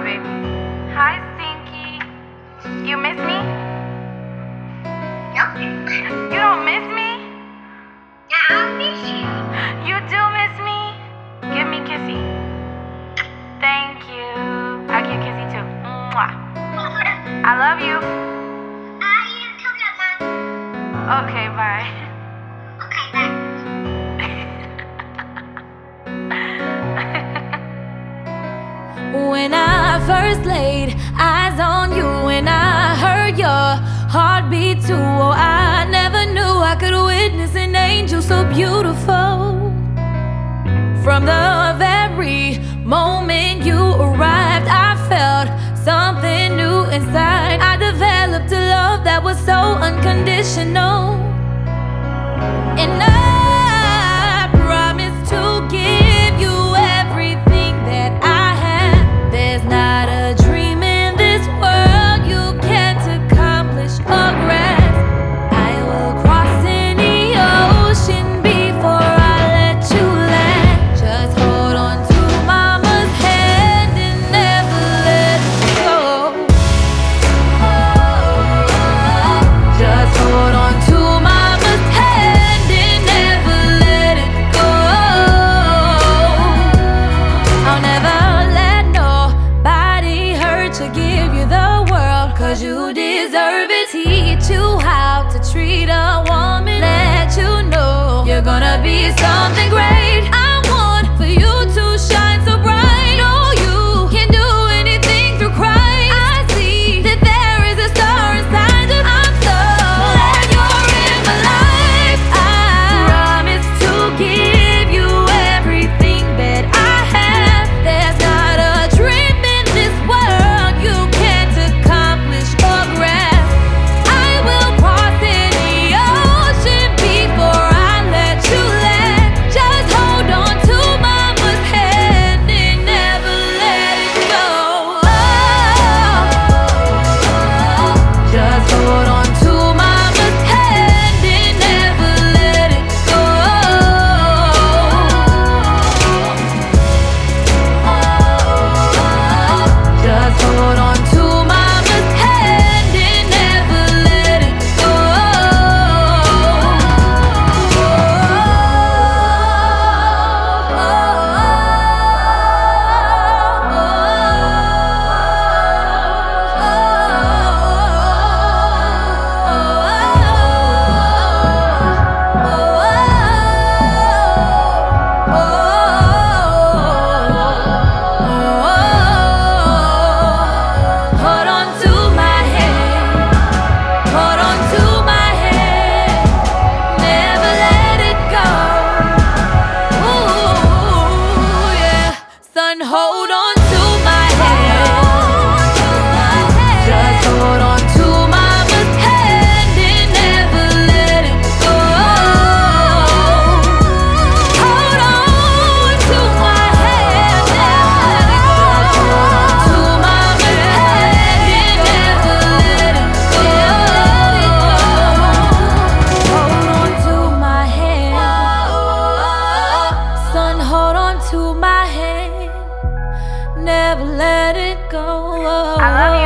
baby. Hi, Stinky. You miss me? No. You don't miss me? I'll miss you. You do miss me? Give me kissy. Thank you. I'll give you kissy too. Mwah. I love you. You too, Mama. Okay, bye. Okay, bye. When I first laid eyes on you, when I heard your heartbeat too, oh, I never knew I could witness an angel so beautiful. From the very moment you arrived, I felt something new inside. I developed a love that was so unconditional. And I promise to give you everything that I have. There's not a dream in this world you can't accomplish or grasp. I will cross any ocean before I let you land. Just hold on to mama's hand and never let it go. Just hold on to mama's hand and never let it go. I'll never let nobody hurt you, give you the world, 'cause you deserve it. Teach you how to treat a woman, let you know you're gonna be something great. I want for you to shine so bright. Oh, you can do anything through Christ. I see that there is a star inside you. I'm so glad you're in my life. I promise to give you everything that I have. There's not a dream in this world you can't accomplish or grasp. I will cross any ocean before I let you land. Just hold on to mama's hand and never let it go. Just hold on to mama's hand and never let it go. Just hold on to mama's hand and never let it go. Hold on to my hand, hold on to my hand, never let it go. Ooh, yeah, son, hold on to my hand. Just hold on to mama's hand and never let it go. Hold on to my hand, never let it go. Hold on to mama's hand and never let it go. Hold on to my hand, son, hold on to my hand, never let it go. I love you.